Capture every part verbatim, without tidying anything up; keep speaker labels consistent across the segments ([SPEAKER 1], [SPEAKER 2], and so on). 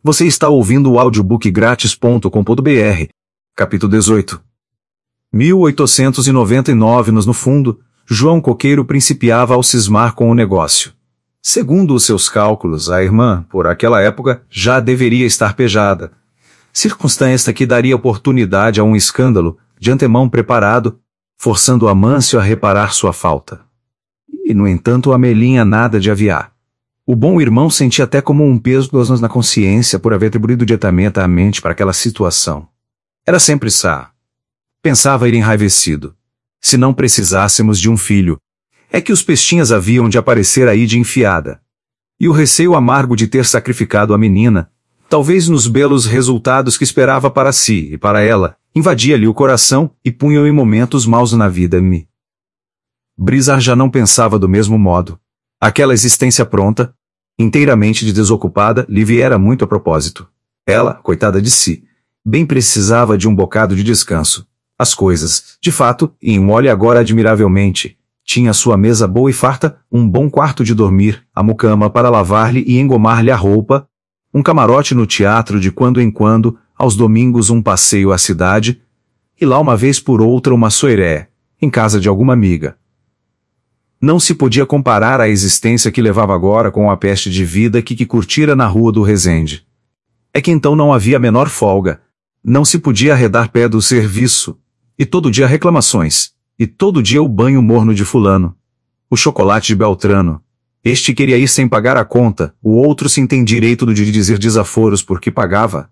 [SPEAKER 1] Você está ouvindo o audiobook grátis ponto com ponto br. Capítulo dezoito. mil oitocentos e noventa e nove nos no fundo, João Coqueiro principiava ao cismar com o negócio. Segundo os seus cálculos, a irmã, por aquela época, já deveria estar pejada. Circunstância que daria oportunidade a um escândalo, de antemão preparado, forçando Amâncio a reparar sua falta. E, no entanto, Amelinha nada de aviar. O bom irmão sentia até como um peso na consciência por haver atribuído diretamente a mente para aquela situação. Era sempre sá. Pensava ir enraivecido. Se não precisássemos de um filho, é que os pestinhas haviam de aparecer aí de enfiada. E o receio amargo de ter sacrificado a menina, talvez nos belos resultados que esperava para si e para ela, invadia-lhe o coração e punha-o em momentos maus na vida-me. Brizar já não pensava do mesmo modo. Aquela existência pronta, inteiramente de desocupada, lhe viera muito a propósito. Ela, coitada de si, bem precisava de um bocado de descanso. As coisas, de fato, iam olhe agora admiravelmente. Tinha sua mesa boa e farta, um bom quarto de dormir, a mucama para lavar-lhe e engomar-lhe a roupa, um camarote no teatro de quando em quando, aos domingos um passeio à cidade, e lá uma vez por outra uma soirée, em casa de alguma amiga. Não se podia comparar a existência que levava agora com a peste de vida que, que curtira na rua do Resende. É que então não havia a menor folga, não se podia arredar pé do serviço, e todo dia reclamações, e todo dia o banho morno de fulano, o chocolate de Beltrano. Este queria ir sem pagar a conta, o outro sem tem direito de dizer desaforos porque pagava.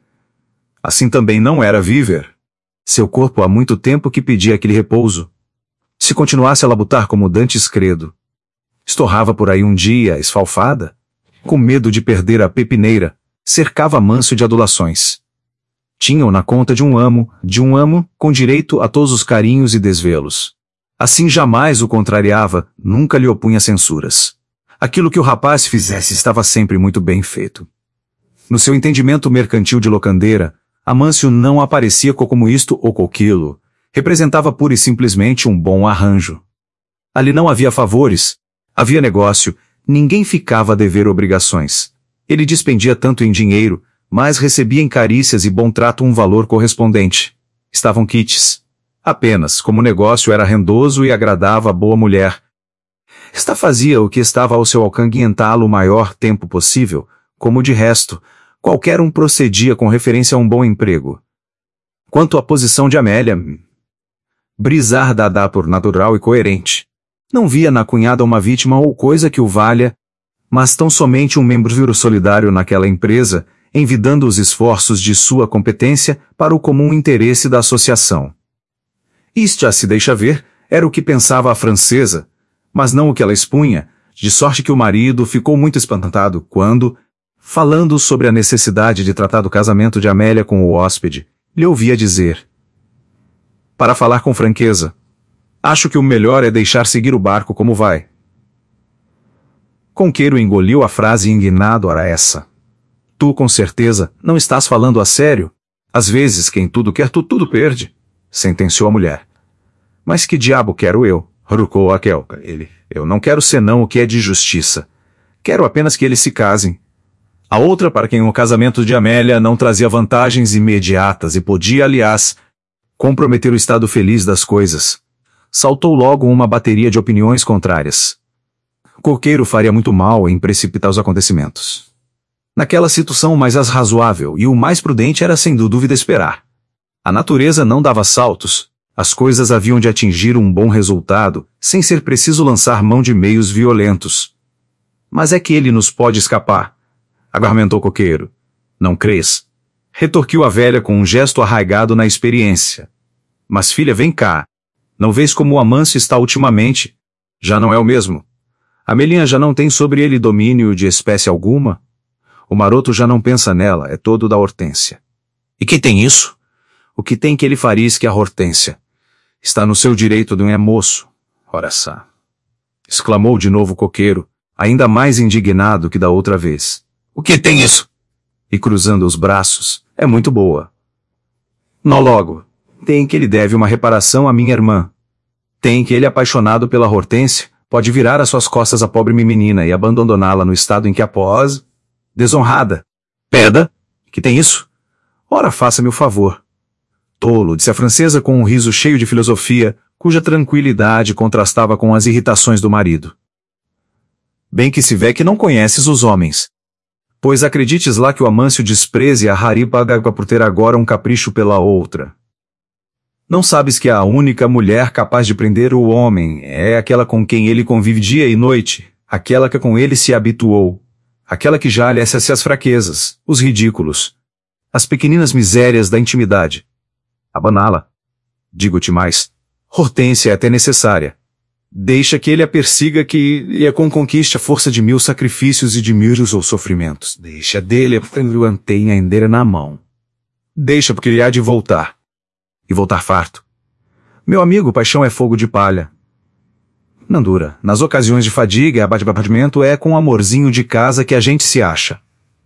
[SPEAKER 1] Assim também não era viver. Seu corpo há muito tempo que pedia aquele repouso. Se continuasse a labutar como dantes credo. Estorrava por aí um dia, esfalfada, com medo de perder a pepineira, cercava Amâncio de adulações. Tinha-o na conta de um amo, de um amo, com direito a todos os carinhos e desvelos. Assim jamais o contrariava, nunca lhe opunha censuras. Aquilo que o rapaz fizesse estava sempre muito bem feito. No seu entendimento mercantil de locandeira, Amâncio não aparecia como isto ou coquilo. Representava pura e simplesmente um bom arranjo. Ali não havia favores, havia negócio, ninguém ficava a dever obrigações. Ele despendia tanto em dinheiro, mas recebia em carícias e bom trato um valor correspondente. Estavam quites. Apenas, como o negócio era rendoso e agradava a boa mulher. Esta fazia o que estava ao seu alcance entá-lo o maior tempo possível, como de resto, qualquer um procedia com referência a um bom emprego. Quanto à posição de Amélia, Brizar dada por natural e coerente. Não via na cunhada uma vítima ou coisa que o valha, mas tão somente um membro solidário naquela empresa, envidando os esforços de sua competência para o comum interesse da associação. Isto já se deixa ver, era o que pensava a francesa, mas não o que ela expunha, de sorte que o marido ficou muito espantado quando, falando sobre a necessidade de tratar do casamento de Amélia com o hóspede, lhe ouvia dizer: para falar com franqueza, acho que o melhor é deixar seguir o barco como vai. Conqueiro engoliu a frase indignado. Ora essa. Tu, com certeza, não estás falando a sério? Às vezes, quem tudo quer, tu tudo perde, sentenciou a mulher. Mas que diabo quero eu? Rucou aquel. Ele. Eu não quero senão o que é de justiça. Quero apenas que eles se casem. A outra para quem o casamento de Amélia não trazia vantagens imediatas e podia, aliás, comprometer o estado feliz das coisas. Saltou logo uma bateria de opiniões contrárias. Coqueiro faria muito mal em precipitar os acontecimentos. Naquela situação o mais razoável e o mais prudente era sem dúvida esperar. A natureza não dava saltos, as coisas haviam de atingir um bom resultado, sem ser preciso lançar mão de meios violentos. Mas é que ele nos pode escapar, argumentou Coqueiro. Não crês? Retorquiu a velha com um gesto arraigado na experiência. Mas filha, vem cá. Não vês como o Amâncio está ultimamente? Já não é o mesmo. A Amelinha já não tem sobre ele domínio de espécie alguma. O maroto já não pensa nela, é todo da Hortência. E quem tem isso? O que tem que ele faria que a Hortência? Está no seu direito de um é moço. Ora sá. Exclamou de novo Coqueiro, ainda mais indignado que da outra vez. O que tem isso? E cruzando os braços, é muito boa. Nó logo, tem que ele deve uma reparação à minha irmã. Tem que ele apaixonado pela Hortência, pode virar às suas costas a pobre menina e abandoná-la no estado em que após, desonrada, Peda? Que tem isso? Ora, faça-me o favor. Tolo, disse a francesa com um riso cheio de filosofia, cuja tranquilidade contrastava com as irritações do marido. Bem que se vê que não conheces os homens. Pois acredites lá que o Amâncio despreze a Haripagagua por ter agora um capricho pela outra. Não sabes que a única mulher capaz de prender o homem é aquela com quem ele convive dia e noite, aquela que com ele se habituou, aquela que já lhe acessa as fraquezas, os ridículos, as pequeninas misérias da intimidade. Abaná-la. Digo-te mais, Hortência é até necessária. Deixa que ele a persiga, que lhe conquiste a força de mil sacrifícios e de mil ou sofrimentos. Deixa dele a antenha ainda na mão. Deixa porque ele há de voltar. E voltar farto. Meu amigo, paixão é fogo de palha. Não dura. Nas ocasiões de fadiga e abatimento é com o amorzinho de casa que a gente se acha.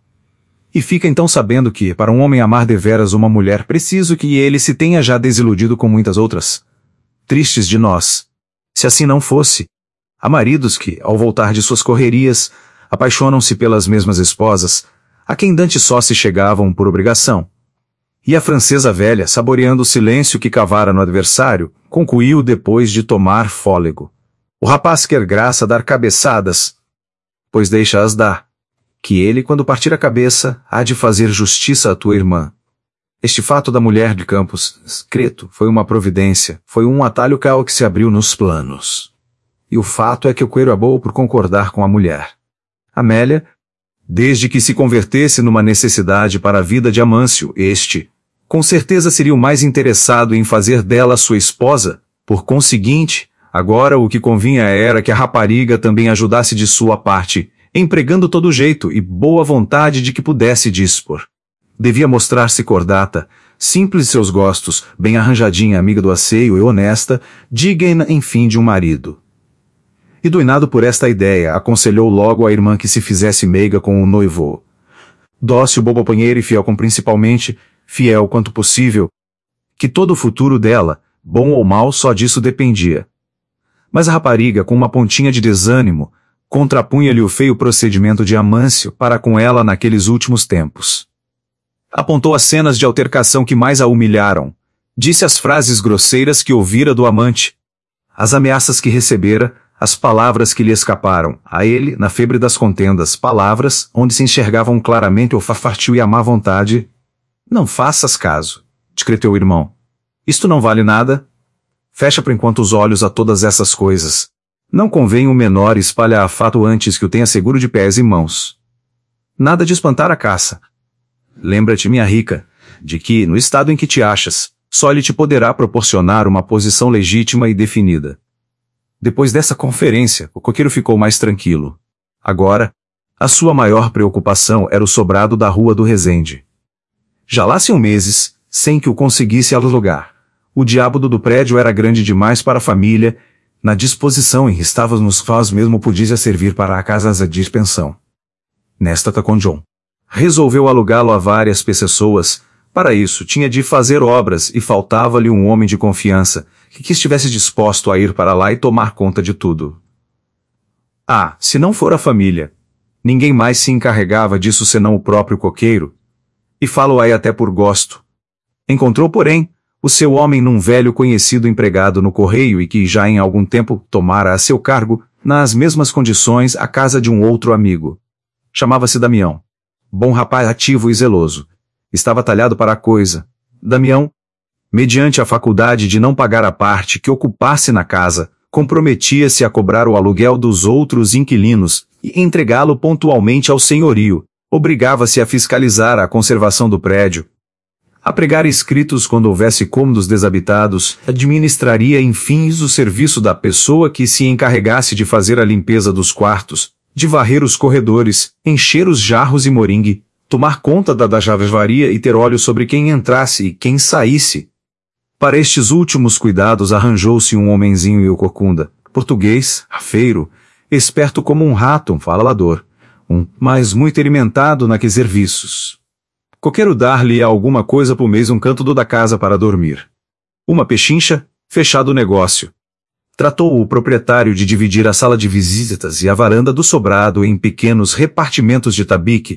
[SPEAKER 1] E fica então sabendo que, para um homem amar deveras uma mulher, preciso que ele se tenha já desiludido com muitas outras. Tristes de nós. Se assim não fosse, há maridos que, ao voltar de suas correrias, apaixonam-se pelas mesmas esposas, a quem dantes só se chegavam por obrigação. E a francesa velha, saboreando o silêncio que cavara no adversário, concluiu depois de tomar fôlego. O rapaz quer graça dar cabeçadas, pois deixa-as dar, que ele, quando partir a cabeça, há de fazer justiça à tua irmã. Este fato da mulher de Campos, Creto, foi uma providência, foi um atalho cal que se abriu nos planos. E o fato é que o coelho abou por concordar com a mulher. Amélia, desde que se convertesse numa necessidade para a vida de Amâncio, este, com certeza seria o mais interessado em fazer dela sua esposa, por conseguinte, agora o que convinha era que a rapariga também ajudasse de sua parte, empregando todo o jeito e boa vontade de que pudesse dispor. Devia mostrar-se cordata, simples de seus gostos, bem arranjadinha, amiga do asseio e honesta, digna, enfim, de um marido. E doinado por esta ideia, aconselhou logo a irmã que se fizesse meiga com o noivo. Dócil, bobo companheiro e fiel com principalmente, fiel quanto possível, que todo o futuro dela, bom ou mau, só disso dependia. Mas a rapariga, com uma pontinha de desânimo, contrapunha-lhe o feio procedimento de Amâncio para com ela naqueles últimos tempos. Apontou as cenas de altercação que mais a humilharam, disse as frases grosseiras que ouvira do amante, as ameaças que recebera, as palavras que lhe escaparam, a ele, na febre das contendas, palavras, onde se enxergavam claramente o farfartio e a má vontade. Não faças caso, discretou o irmão. Isto não vale nada. Fecha por enquanto os olhos a todas essas coisas. Não convém o menor espalhar a fato antes que o tenha seguro de pés e mãos. Nada de espantar a caça. Lembra-te, minha rica, de que, no estado em que te achas, só ele te poderá proporcionar uma posição legítima e definida. Depois dessa conferência, o coqueiro ficou mais tranquilo. Agora, a sua maior preocupação era o sobrado da Rua do Resende. Já lá se meses, sem que o conseguisse alugar. O diabo do prédio era grande demais para a família, na disposição em que estava nos faz mesmo podia servir para a casa de dispensão. Nesta com John. Resolveu alugá-lo a várias pessoas. Para isso, tinha de fazer obras e faltava-lhe um homem de confiança, que, que estivesse disposto a ir para lá e tomar conta de tudo. Ah, se não for a família. Ninguém mais se encarregava disso senão o próprio coqueiro. E falo aí até por gosto. Encontrou, porém, o seu homem num velho conhecido empregado no correio e que já em algum tempo tomara a seu cargo, nas mesmas condições, a casa de um outro amigo. Chamava-se Damião. Bom rapaz ativo e zeloso. Estava talhado para a coisa. Damião, mediante a faculdade de não pagar a parte que ocupasse na casa, comprometia-se a cobrar o aluguel dos outros inquilinos e entregá-lo pontualmente ao senhorio. Obrigava-se a fiscalizar a conservação do prédio. A pregar escritos quando houvesse cômodos desabitados, administraria enfim o serviço da pessoa que se encarregasse de fazer a limpeza dos quartos, de varrer os corredores, encher os jarros e moringue, tomar conta da, da javevaria e ter olho sobre quem entrasse e quem saísse. Para estes últimos cuidados arranjou-se um homenzinho e o corcunda, português, rafeiro, esperto como um rato, um falador, um, mas muito alimentado naqueles serviços. Coqueiro dar-lhe alguma coisa por mês um canto do da casa para dormir. Uma pechincha, fechado o negócio. Tratou o proprietário de dividir a sala de visitas e a varanda do sobrado em pequenos repartimentos de tabique,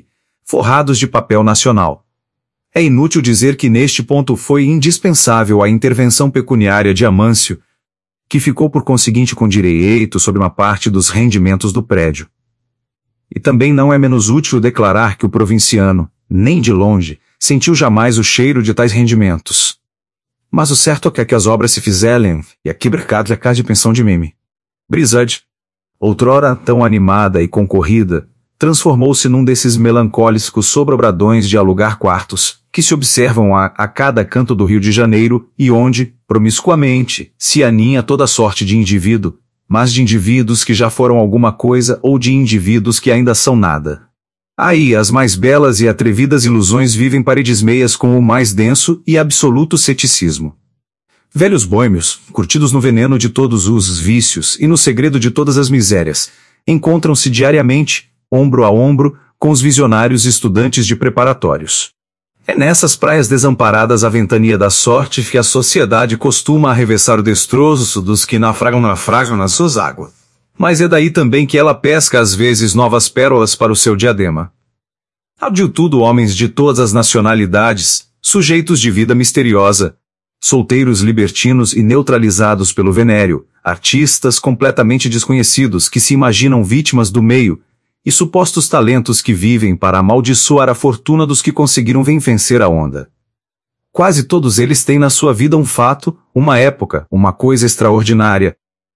[SPEAKER 1] forrados de papel nacional. É inútil dizer que neste ponto foi indispensável a intervenção pecuniária de Amâncio, que ficou por conseguinte com direito sobre uma parte dos rendimentos do prédio. E também não é menos útil declarar que o provinciano, nem de longe, sentiu jamais o cheiro de tais rendimentos. Mas o certo é que as obras se fizeram, e aqui mercado é casa de pensão de mime. Brizade, outrora tão animada e concorrida, transformou-se num desses melancólicos sobrobradões de alugar quartos, que se observam a, a cada canto do Rio de Janeiro e onde, promiscuamente, se aninha toda sorte de indivíduo, mas de indivíduos que já foram alguma coisa ou de indivíduos que ainda são nada. Aí as mais belas e atrevidas ilusões vivem paredes meias com o mais denso e absoluto ceticismo. Velhos bôemios, curtidos no veneno de todos os vícios e no segredo de todas as misérias, encontram-se diariamente, ombro a ombro, com os visionários estudantes de preparatórios. É nessas praias desamparadas à ventania da sorte que a sociedade costuma arremessar o destroço dos que naufragam naufragam nas suas águas. Mas é daí também que ela pesca às vezes novas pérolas para o seu diadema. Há de tudo homens de todas as nacionalidades, sujeitos de vida misteriosa, solteiros libertinos e neutralizados pelo venério, artistas completamente desconhecidos que se imaginam vítimas do meio, e supostos talentos que vivem para amaldiçoar a fortuna dos que conseguiram vencer a onda. Quase todos eles têm na sua vida um fato, uma época, uma coisa extraordinária.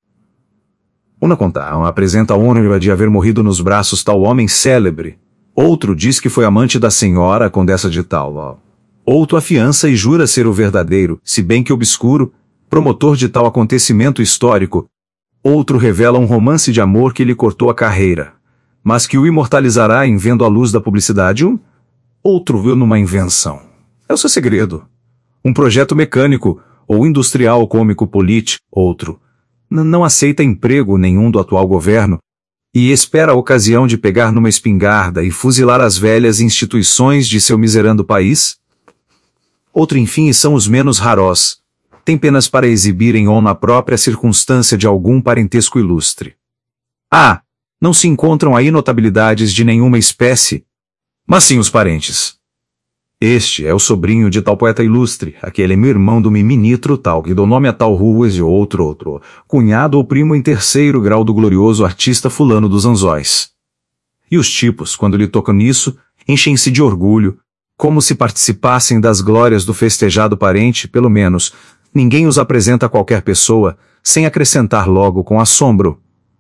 [SPEAKER 1] Uma contaram apresenta a honra de haver morrido nos braços tal homem célebre. Outro diz que foi amante da senhora, a condessa de tal. Outro afiança e jura ser o verdadeiro, se bem que obscuro, promotor de tal acontecimento histórico. Outro revela um romance de amor que lhe cortou a carreira, mas que o imortalizará em vendo a luz da publicidade. Um outro viu numa invenção. É o seu segredo. Um projeto mecânico, ou industrial cômico político. Outro não aceita emprego nenhum do atual governo, e espera a ocasião de pegar numa espingarda e fuzilar as velhas instituições de seu miserando país. Outro enfim são os menos raros. Tem penas para exibirem ou na própria circunstância de algum parentesco ilustre. Ah! Não se encontram aí notabilidades de nenhuma espécie, mas sim os parentes. Este é o sobrinho de tal poeta ilustre, aquele é meu irmão do miminitro tal, que dou nome a tal ruas e outro outro, cunhado ou primo em terceiro grau do glorioso artista fulano dos anzóis. E os tipos, quando lhe tocam nisso, enchem-se de orgulho, como se participassem das glórias do festejado parente, pelo menos, ninguém os apresenta a qualquer pessoa, sem acrescentar logo com assombro: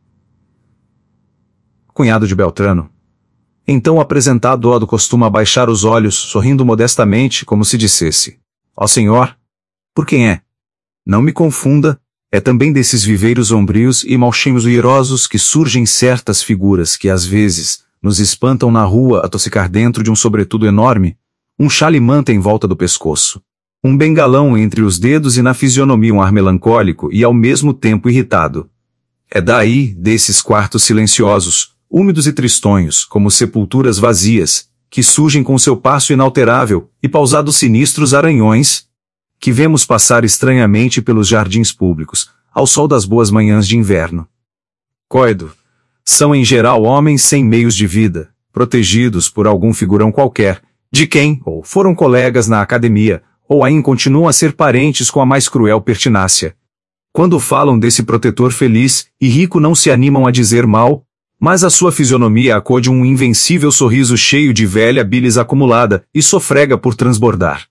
[SPEAKER 1] cunhado de Beltrano. Então o apresentado Odo costuma baixar os olhos, sorrindo modestamente, como se dissesse: ó senhor, por quem é? Não me confunda, é também desses viveiros sombrios e malcheiros uirosos que surgem certas figuras que às vezes nos espantam na rua a tossicar dentro de um sobretudo enorme, um chale manta em volta do pescoço, um bengalão entre os dedos e na fisionomia um ar melancólico e ao mesmo tempo irritado. É daí, desses quartos silenciosos, úmidos e tristonhos, como sepulturas vazias, que surgem com seu passo inalterável, e pausados sinistros aranhões, que vemos passar estranhamente pelos jardins públicos, ao sol das boas manhãs de inverno. Coido, são em geral homens sem meios de vida, protegidos por algum figurão qualquer, de quem, ou foram colegas na academia, ou ainda continuam a ser parentes com a mais cruel pertinácia. Quando falam desse protetor feliz e rico não se animam a dizer mal, mas a sua fisionomia acode um invencível sorriso cheio de velha bilis acumulada e sofrega por transbordar.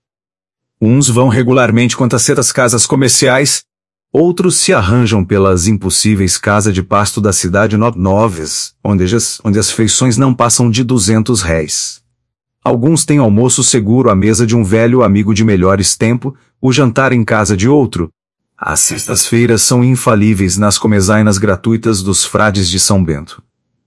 [SPEAKER 1] Uns vão regularmente quanto a certas casas comerciais, outros se arranjam pelas impossíveis casas de pasto da cidade novas, onde as, onde as feições não passam de duzentos réis. Alguns têm almoço seguro à mesa de um velho amigo de melhores tempo, o jantar em casa de outro. As sextas-feiras são infalíveis nas comezainas gratuitas dos frades de São Bento.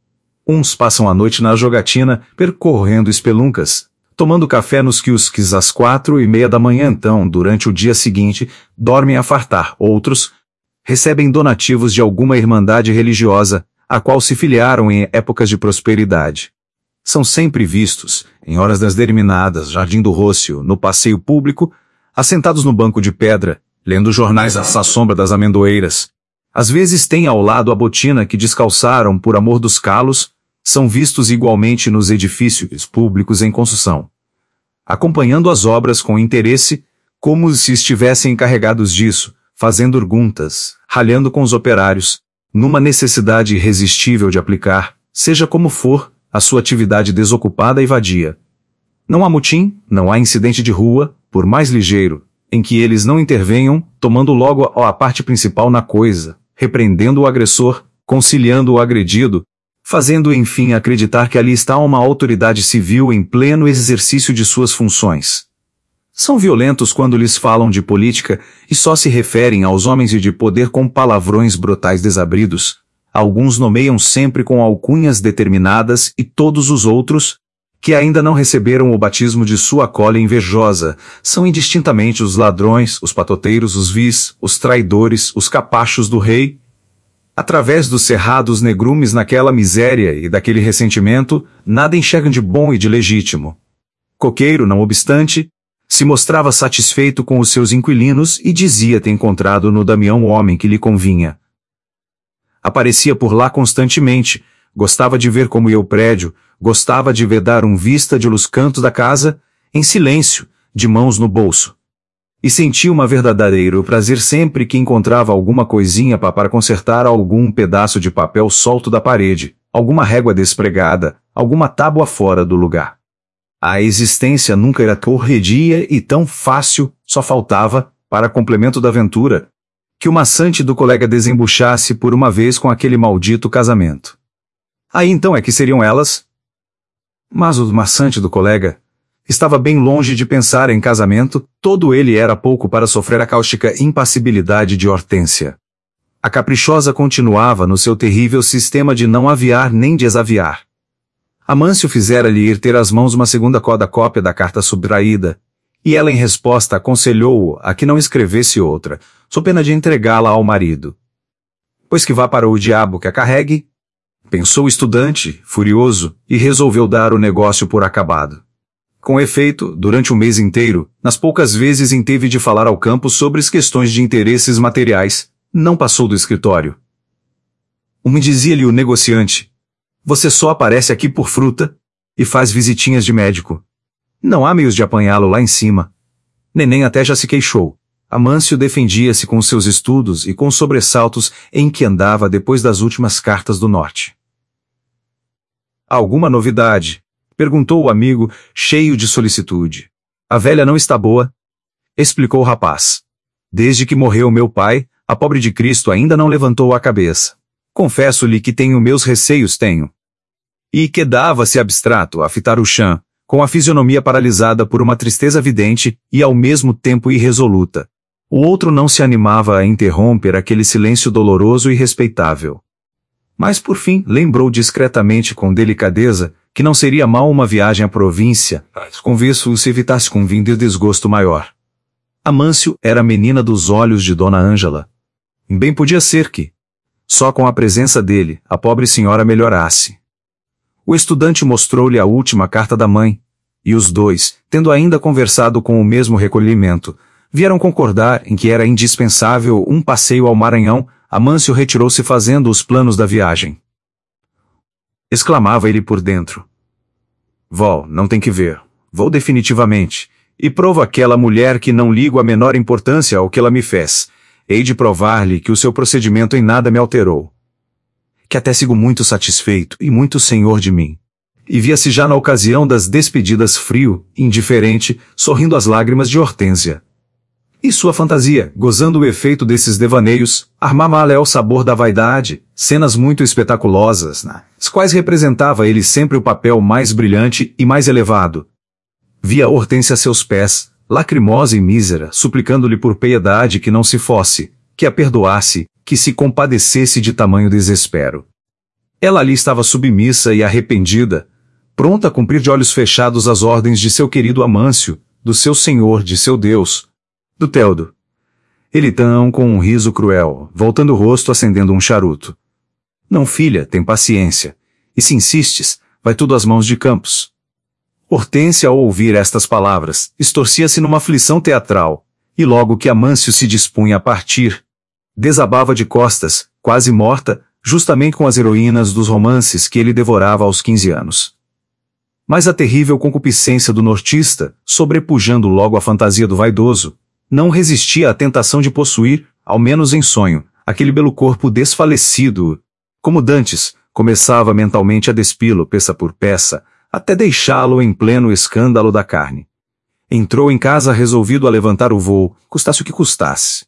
[SPEAKER 1] Uns passam a noite na jogatina, percorrendo espeluncas, tomando café nos quiosques às quatro e meia da manhã. Então, durante o dia seguinte, dormem a fartar. Outros recebem donativos de alguma irmandade religiosa, a qual se filiaram em épocas de prosperidade. São sempre vistos, em horas das determinadas, Jardim do Rócio, no passeio público, assentados no banco de pedra, lendo jornais à sombra das amendoeiras. Às vezes têm ao lado a botina que descalçaram por amor dos calos, são vistos igualmente nos edifícios públicos em construção, acompanhando as obras com interesse, como se estivessem encarregados disso, fazendo perguntas, ralhando com os operários, numa necessidade irresistível de aplicar, seja como for, a sua atividade desocupada e vadia. Não há motim, não há incidente de rua, por mais ligeiro, em que eles não intervenham, tomando logo a parte principal na coisa, repreendendo o agressor, conciliando o agredido, fazendo enfim acreditar que ali está uma autoridade civil em pleno exercício de suas funções. São violentos quando lhes falam de política e só se referem aos homens e de poder com palavrões brutais desabridos. Alguns nomeiam sempre com alcunhas determinadas e todos os outros, que ainda não receberam o batismo de sua cólera invejosa, são indistintamente os ladrões, os patoteiros, os vis, os traidores, os capachos do rei. Através dos cerrados negrumes naquela miséria e daquele ressentimento, nada enxergam de bom e de legítimo. Coqueiro, não obstante, se mostrava satisfeito com os seus inquilinos e dizia ter encontrado no Damião o homem que lhe convinha. Aparecia por lá constantemente, gostava de ver como ia o prédio, gostava de vedar um vista de los cantos da casa, em silêncio, de mãos no bolso. E sentia um verdadeiro prazer sempre que encontrava alguma coisinha para consertar algum pedaço de papel solto da parede, alguma régua despregada, alguma tábua fora do lugar. A existência nunca era corredia e tão fácil, só faltava, para complemento da aventura, que o maçante do colega desembuchasse por uma vez com aquele maldito casamento. Aí então é que seriam elas? Mas o maçante do colega estava bem longe de pensar em casamento, todo ele era pouco para sofrer a cáustica impassibilidade de Hortência. A caprichosa continuava no seu terrível sistema de não aviar nem desaviar. Amâncio fizera-lhe ir ter às mãos uma segunda coda cópia da carta subtraída, e ela em resposta aconselhou-o a que não escrevesse outra, sob pena de entregá-la ao marido. Pois que vá para o diabo que a carregue, pensou o estudante, furioso, e resolveu dar o negócio por acabado. Com efeito, durante o mês inteiro, nas poucas vezes em teve de falar ao campo sobre as questões de interesses materiais, não passou do escritório. Um dizia-lhe o negociante: você só aparece aqui por fruta, e faz visitinhas de médico. Não há meios de apanhá-lo lá em cima. Neném até já se queixou. Amâncio defendia-se com seus estudos e com os sobressaltos em que andava depois das últimas cartas do norte. Alguma novidade? Perguntou o amigo, cheio de solicitude. A velha não está boa? Explicou o rapaz. Desde que morreu meu pai, a pobre de Cristo ainda não levantou a cabeça. Confesso-lhe que tenho meus receios, tenho. E quedava-se abstrato a fitar o chão, com a fisionomia paralisada por uma tristeza vidente e ao mesmo tempo irresoluta. O outro não se animava a interromper aquele silêncio doloroso e respeitável. Mas por fim lembrou discretamente com delicadeza que não seria mal uma viagem à província, convenço se evitasse com vinda e desgosto maior. Amâncio era a menina dos olhos de Dona Ângela. Bem podia ser que, só com a presença dele, a pobre senhora melhorasse. O estudante mostrou-lhe a última carta da mãe, e os dois, tendo ainda conversado com o mesmo recolhimento, vieram concordar em que era indispensável um passeio ao Maranhão. Amâncio retirou-se fazendo os planos da viagem. Exclamava ele por dentro: Vó, não tem que ver. Vou definitivamente, e provo àquela mulher que não ligo a menor importância ao que ela me fez. Hei de provar-lhe que o seu procedimento em nada me alterou. Que até sigo muito satisfeito e muito senhor de mim. E via-se já na ocasião das despedidas frio, indiferente, sorrindo às lágrimas de Hortência. E sua fantasia, gozando o efeito desses devaneios, armava-lhe o sabor da vaidade, cenas muito espetaculosas, nas quais representava ele sempre o papel mais brilhante e mais elevado. Via Hortência a seus pés, lacrimosa e mísera, suplicando-lhe por piedade que não se fosse, que a perdoasse, que se compadecesse de tamanho desespero. Ela ali estava submissa e arrependida, pronta a cumprir de olhos fechados as ordens de seu querido Amâncio, do seu senhor, de seu Deus, do Teudo. Ele tão com um riso cruel, voltando o rosto acendendo um charuto. Não, filha, tem paciência. E se insistes, vai tudo às mãos de Campos. Hortência, ao ouvir estas palavras, estorcia-se numa aflição teatral, e logo que Amâncio se dispunha a partir, desabava de costas, quase morta, justamente com as heroínas dos romances que ele devorava aos quinze anos. Mas a terrível concupiscência do nortista, sobrepujando logo a fantasia do vaidoso, não resistia à tentação de possuir, ao menos em sonho, aquele belo corpo desfalecido. Como dantes, começava mentalmente a despi-lo peça por peça, até deixá-lo em pleno escândalo da carne. Entrou em casa resolvido a levantar o voo, custasse o que custasse.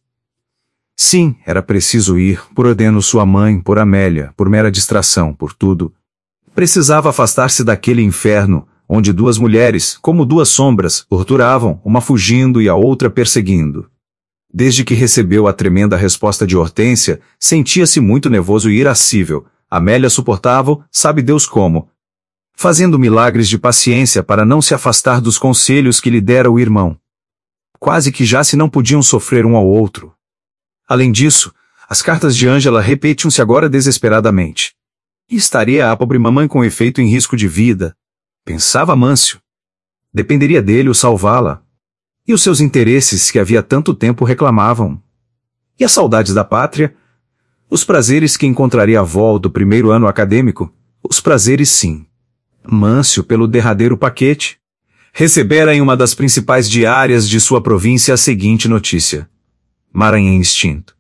[SPEAKER 1] Sim, era preciso ir, por ordeno sua mãe, por Amélia, por mera distração, por tudo. Precisava afastar-se daquele inferno, onde duas mulheres, como duas sombras, torturavam, uma fugindo e a outra perseguindo. Desde que recebeu a tremenda resposta de Hortência, sentia-se muito nervoso e irascível. Amélia suportava-o, sabe Deus como, fazendo milagres de paciência para não se afastar dos conselhos que lhe dera o irmão. Quase que já se não podiam sofrer um ao outro. Além disso, as cartas de Ângela repetiam-se agora desesperadamente. E estaria a pobre mamãe com efeito em risco de vida? Pensava Amâncio. Dependeria dele o salvá-la. E os seus interesses que havia tanto tempo reclamavam? E as saudades da pátria? Os prazeres que encontraria à volta do primeiro ano acadêmico? Os prazeres sim. Mâncio pelo derradeiro paquete. Recebera em uma das principais diárias de sua província a seguinte notícia. Maranhão extinto.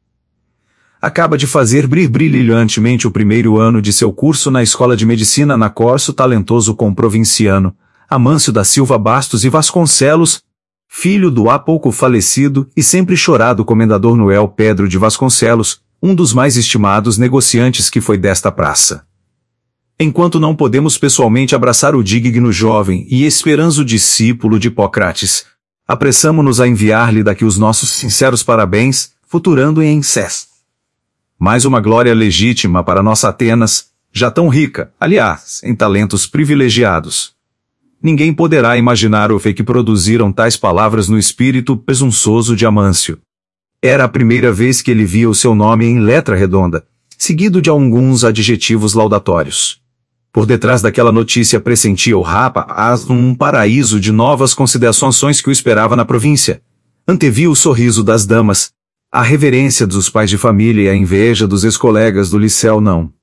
[SPEAKER 1] Acaba de fazer brilhar brilhantemente o primeiro ano de seu curso na Escola de Medicina na Corso talentoso comprovinciano, Amâncio da Silva Bastos e Vasconcelos, filho do há pouco falecido e sempre chorado comendador Noel Pedro de Vasconcelos, um dos mais estimados negociantes que foi desta praça. Enquanto não podemos pessoalmente abraçar o digno jovem e esperanço discípulo de Hipócrates, apressamo-nos a enviar-lhe daqui os nossos sinceros parabéns, futurando em incés. Mais uma glória legítima para nossa Atenas, já tão rica, aliás, em talentos privilegiados. Ninguém poderá imaginar o fé que produziram tais palavras no espírito presunçoso de Amâncio. Era a primeira vez que ele via o seu nome em letra redonda, seguido de alguns adjetivos laudatórios. Por detrás daquela notícia pressentia o rapaz um paraíso de novas considerações que o esperava na província. Antevia o sorriso das damas, a reverência dos pais de família e a inveja dos ex-colegas do liceu não.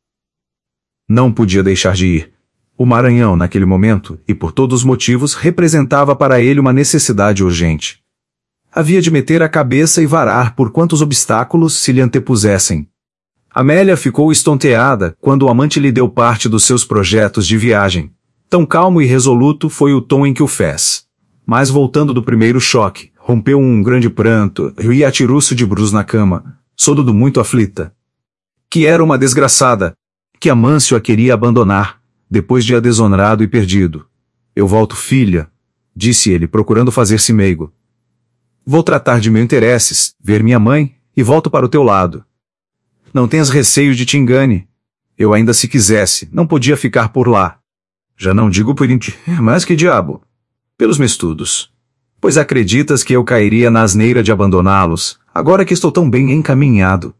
[SPEAKER 1] Não podia deixar de ir. O Maranhão, naquele momento, e por todos os motivos, representava para ele uma necessidade urgente. Havia de meter a cabeça e varar por quantos obstáculos se lhe antepusessem. Amélia ficou estonteada quando o amante lhe deu parte dos seus projetos de viagem. Tão calmo e resoluto foi o tom em que o fez. Mas voltando do primeiro choque, rompeu um grande pranto e atirou-se de brus na cama, sôdodo muito aflita. Que era uma desgraçada, que Amâncio a queria abandonar, depois de a desonrado e perdido. Eu volto, filha, disse ele, procurando fazer-se meigo. Vou tratar de meus interesses, ver minha mãe, e volto para o teu lado. Não tenhas receio de te engane. Eu ainda se quisesse, não podia ficar por lá. Já não digo por inti, mas que diabo? Pelos meus estudos. Pois acreditas que eu cairia na asneira de abandoná-los, agora que estou tão bem encaminhado?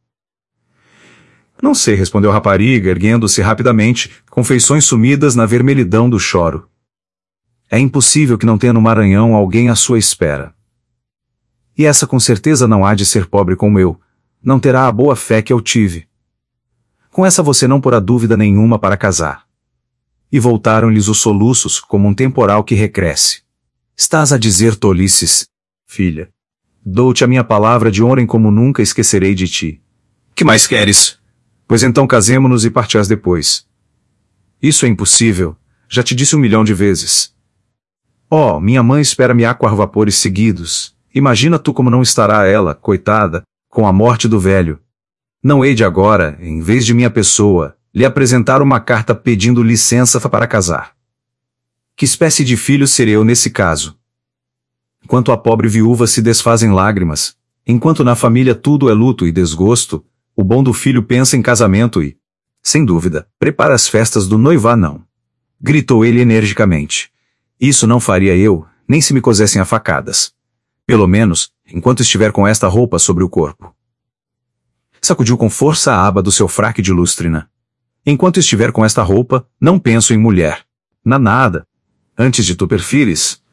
[SPEAKER 1] Não sei, respondeu a rapariga, erguendo-se rapidamente, com feições sumidas na vermelhidão do choro. É impossível que não tenha no Maranhão alguém à sua espera. E essa com certeza não há de ser pobre como eu, não terá a boa fé que eu tive. Com essa você não porá dúvida nenhuma para casar. E voltaram-lhes os soluços, como um temporal que recresce. Estás a dizer tolices, filha. Dou-te a minha palavra de honra em como nunca esquecerei de ti. Que mais queres? Pois então casemo-nos e partirás depois. Isso é impossível, já te disse um milhão de vezes. Oh, minha mãe espera-me há quatro vapores seguidos. Imagina tu como não estará ela, coitada, com a morte do velho. Não hei de agora, em vez de minha pessoa, lhe apresentar uma carta pedindo licença para casar. Que espécie de filho serei eu nesse caso? Enquanto a pobre viúva se desfaz em lágrimas, enquanto na família tudo é luto e desgosto, o bom do filho pensa em casamento e, sem dúvida, prepara as festas do noivá não. Gritou ele energicamente. Isso não faria eu, nem se me cozessem a facadas. Pelo menos, enquanto estiver com esta roupa sobre o corpo. Sacudiu com força a aba do seu fraque de lustrina. Enquanto estiver com esta roupa, não penso em mulher. Na nada. Antes de tu perfires.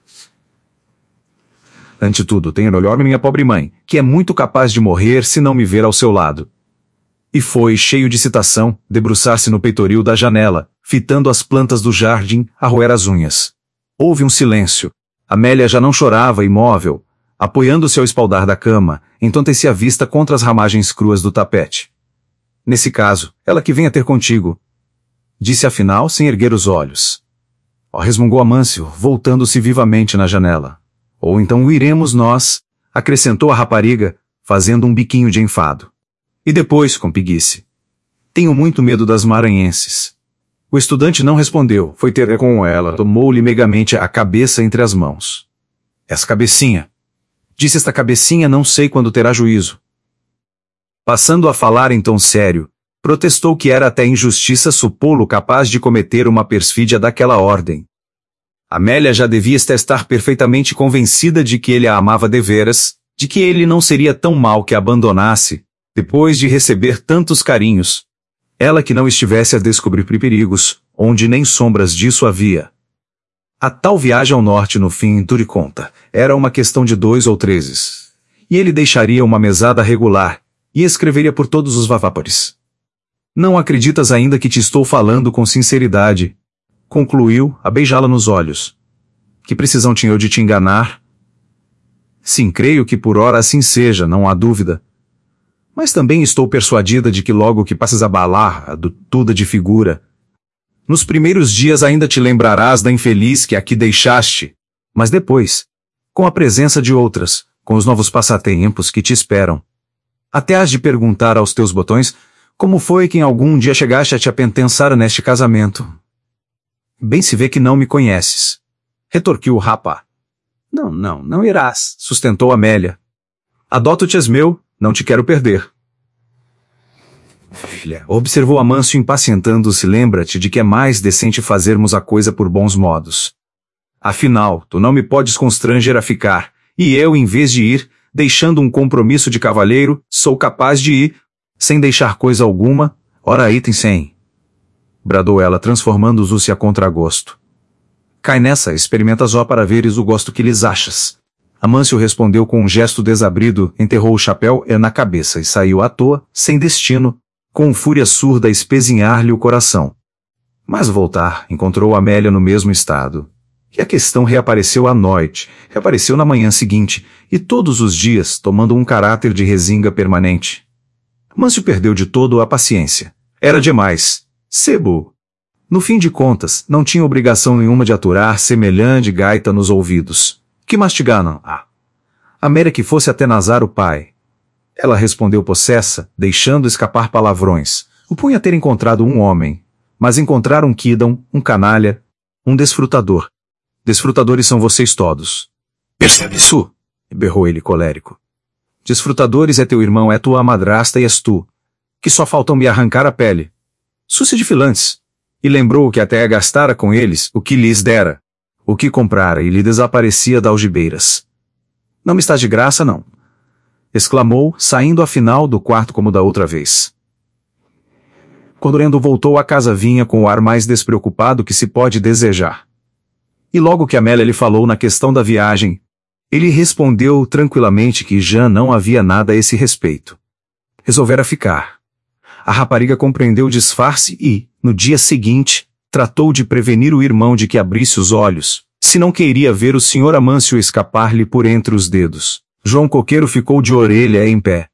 [SPEAKER 1] Ante tudo, tenho olhar minha pobre mãe, que é muito capaz de morrer se não me ver ao seu lado. E foi, cheio de citação, debruçar-se no peitoril da janela, fitando as plantas do jardim, a roer as unhas. Houve um silêncio. Amélia já não chorava, imóvel, apoiando-se ao espaldar da cama, enquanto tecia a vista contra as ramagens cruas do tapete. Nesse caso, ela que venha ter contigo, disse afinal sem erguer os olhos. Ó, resmungou Amâncio, voltando-se vivamente na janela. Ou então iremos nós, acrescentou a rapariga, fazendo um biquinho de enfado. E depois, com preguiça. Tenho muito medo das maranhenses. O estudante não respondeu, foi ter com ela, tomou-lhe megamente a cabeça entre as mãos. Essa cabecinha. Disse esta cabecinha não sei quando terá juízo. Passando a falar em tom sério, protestou que era até injustiça supô-lo capaz de cometer uma perfídia daquela ordem. Amélia já devia estar perfeitamente convencida de que ele a amava deveras, de que ele não seria tão mal que a abandonasse, depois de receber tantos carinhos. Ela que não estivesse a descobrir perigos, onde nem sombras disso havia. A tal viagem ao norte no fim, Turi conta, era uma questão de dois ou três. E ele deixaria uma mesada regular, e escreveria por todos os vapores. Não acreditas ainda que te estou falando com sinceridade? Concluiu, a beijá-la nos olhos. Que precisão tinha eu de te enganar? Sim, creio que por ora assim seja, não há dúvida. Mas também estou persuadida de que logo que passes a balar, a dutuda de figura, nos primeiros dias ainda te lembrarás da infeliz que aqui deixaste, mas depois, com a presença de outras, com os novos passatempos que te esperam, até has de perguntar aos teus botões como foi que em algum dia chegaste a te apentensar neste casamento. Bem se vê que não me conheces, retorquiu o rapá. Não, não, não irás, sustentou Amélia. Adoto-te-as meu, não te quero perder. Filha, observou Amâncio impacientando-se, lembra-te de que é mais decente fazermos a coisa por bons modos. Afinal, tu não me podes constranger a ficar, e eu, em vez de ir, deixando um compromisso de cavalheiro, sou capaz de ir, sem deixar coisa alguma, ora item sem. Bradou ela, transformando-se a contragosto. Cai nessa, experimenta só para veres o gosto que lhes achas. Amâncio respondeu com um gesto desabrido, enterrou o chapéu na cabeça e saiu à toa, sem destino, com fúria surda a espezinhar-lhe o coração. Mas voltar, encontrou Amélia no mesmo estado. E a questão reapareceu à noite, reapareceu na manhã seguinte, e todos os dias, tomando um caráter de resinga permanente. Amâncio perdeu de todo a paciência. Era demais. Sebo. No fim de contas, não tinha obrigação nenhuma de aturar semelhante gaita nos ouvidos. Que mastigaram? Ah. Amélia que fosse até Nazar o pai. Ela respondeu possessa, deixando escapar palavrões. O punha ter encontrado um homem, mas encontrar um quidam, um canalha, um desfrutador. Desfrutadores são vocês todos. Percebe isso? Berrou ele colérico. Desfrutadores é teu irmão, é tua madrasta e és tu, que só faltam me arrancar a pele. Súcia de filantes. E lembrou que até gastara com eles o que lhes dera, o que comprara e lhe desaparecia da algibeiras. Não me estás de graça, não. Exclamou, saindo afinal do quarto como da outra vez. Quando Rendo voltou à casa vinha com o ar mais despreocupado que se pode desejar. E logo que Amélia lhe falou na questão da viagem, ele respondeu tranquilamente que já não havia nada a esse respeito. Resolvera ficar. A rapariga compreendeu o disfarce e, no dia seguinte, tratou de prevenir o irmão de que abrisse os olhos, se não queria ver o senhor Amâncio escapar-lhe por entre os dedos. João Coqueiro ficou de orelha em pé.